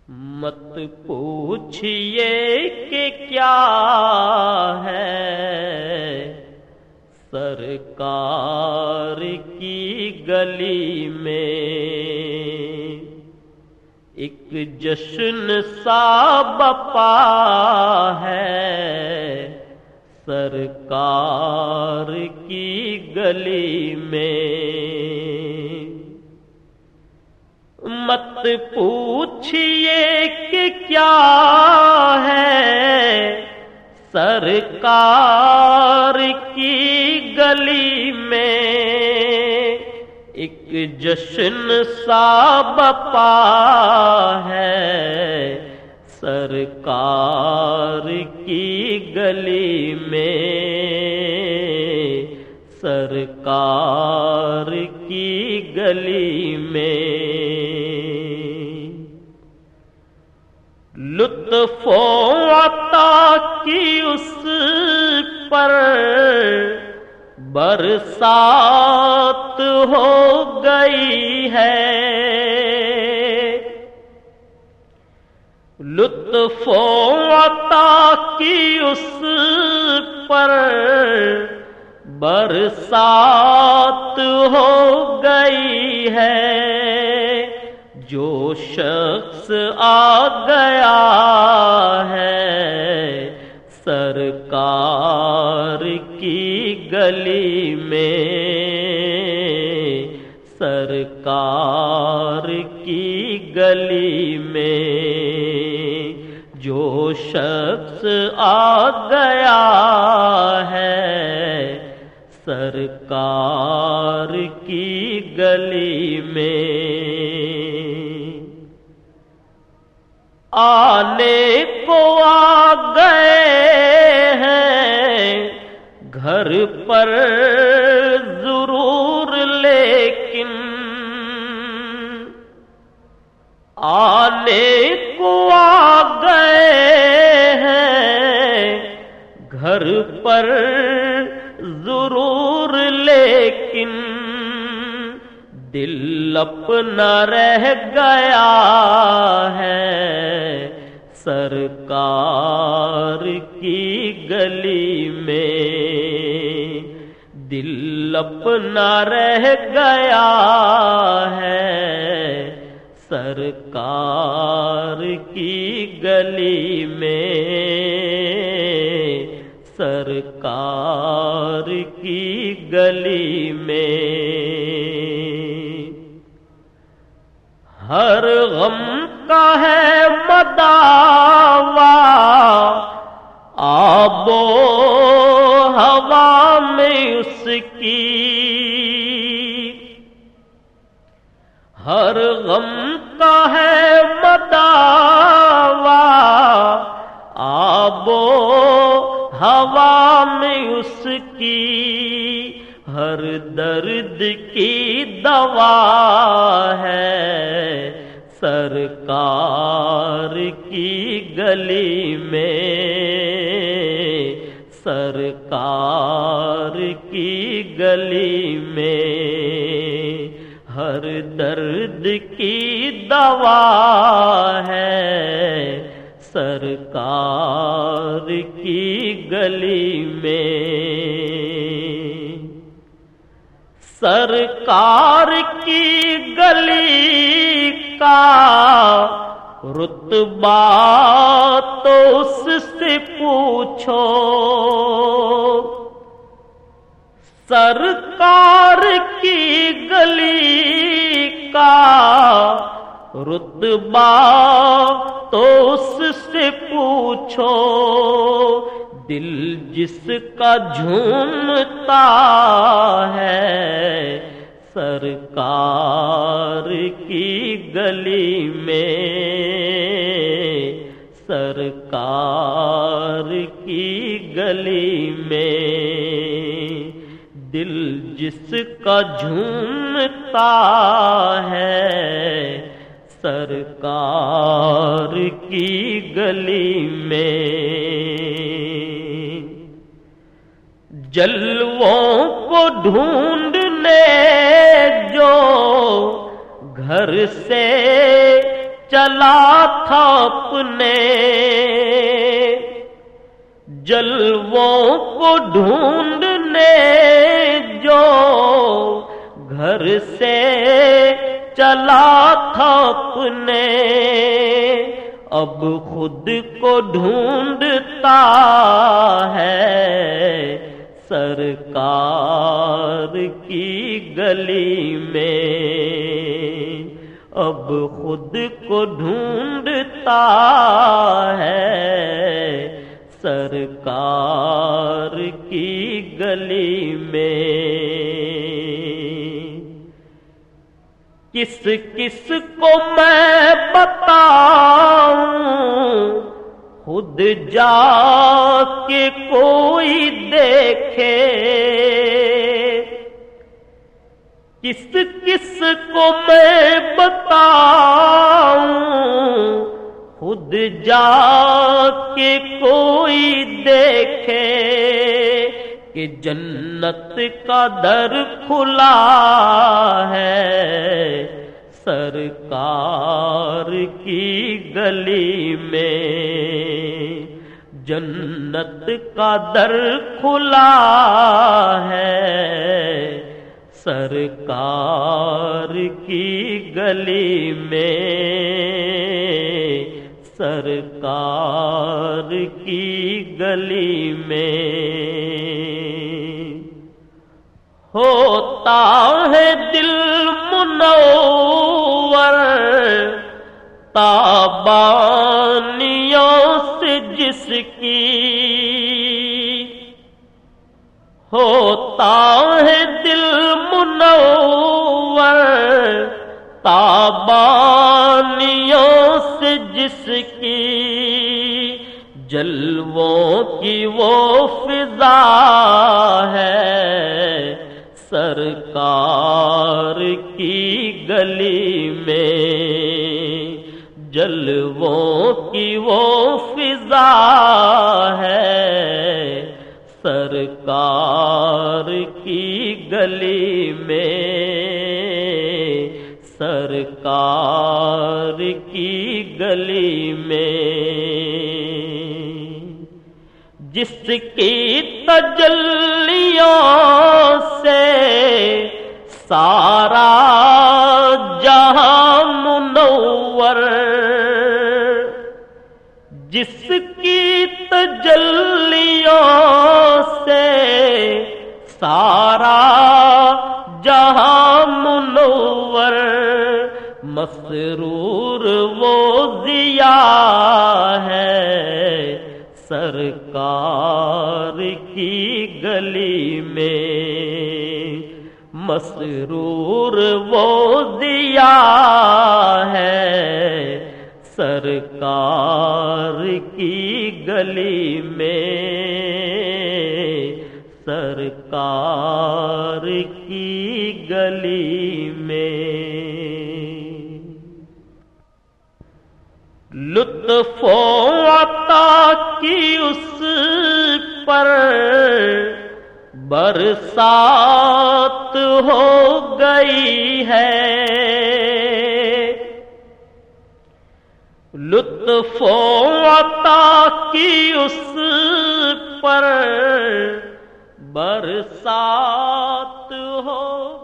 مت پوچھئے کہ کیا ہے سرکار کی گلی میں، ایک جشن سا بپا ہے سرکار کی گلی میں۔ مت پوچھئے کہ کیا ہے سرکار کی گلی میں، ایک جشن سا بپا ہے سرکار کی گلی میں، سرکار کی گلی میں۔ لطف و عطا کی اس پر برسات ہو گئی ہے، لطف و عطا کی اس پر برسات ہو گئی ہے، جو شخص آ گیا ہے سرکار کی گلی میں، سرکار کی گلی میں، جو شخص آ گیا ہے سرکار کی گلی میں۔ آنے کو آ گئے ہیں گھر پر ضرور، لیکن آنے کو آ گئے ہیں گھر پر ضرور، لیکن دل اپنا رہ گیا ہے سرکار کی گلی میں، دل اپنا رہ گیا ہے سرکار کی گلی میں، سرکار کی گلی میں۔ ہر غم کا ہے مداوا آب و ہوا میں اس کی، ہر غم کا ہے مداوا آب و ہوا میں اس کی، ہر درد کی دوا ہے سرکار کی گلی میں، سرکار کی گلی میں، ہر درد کی دوا ہے سرکار کی گلی میں، سرکار کی گلی کا رتبہ تو اس سے پوچھو، سرکار کی گلی کا رتبہ تو اس سے پوچھو، دل جس کا جھومتا ہے سرکار کی گلی میں، سرکار کی گلی میں، دل جس کا جھومتا ہے سرکار کی گلی میں۔ جلووں کو ڈھونڈنے جو گھر سے چلا تھا اپنے جلووں کو ڈھونڈنے، جو گھر سے چلا تھا اپنے، اب خود کو ڈھونڈتا ہے سرکار کی گلی میں، اب خود کو ڈھونڈتا ہے سرکار کی گلی میں۔ کس کس کو میں بتاؤں خود جا کے کوئی دیکھے، کس کس کو میں بتاؤں خود جا کے کوئی دیکھے، کہ جنت کا در کھلا ہے سرکار کی گلی میں، جنت کا در کھلا ہے سرکار کی گلی میں، سرکار کی گلی میں۔ ہوتا ہے دل منور تابانیوں سے جس کی، ہوتا ہے دل منور تابانیوں سے جس کی، جلووں کی وہ فضا ہے سرکار کی گلی میں، جلووں کی وہ فضا ہے سرکار کی گلی میں، سرکار کی گلی میں۔ جس کی تجلیوں سے سارا جہاں منور، جس کی تجلیوں سے سارا جہاں منور، مسرور وہ ضیا ہے سرکار کی گلی میں، مسرور وہ ضیا ہے سرکار کی گلی میں، سرکار کی گلی میں۔ لطف و عطا کی اس پر برسات ہو گئی ہے، لطف و عطا کی اس پر برسات ہو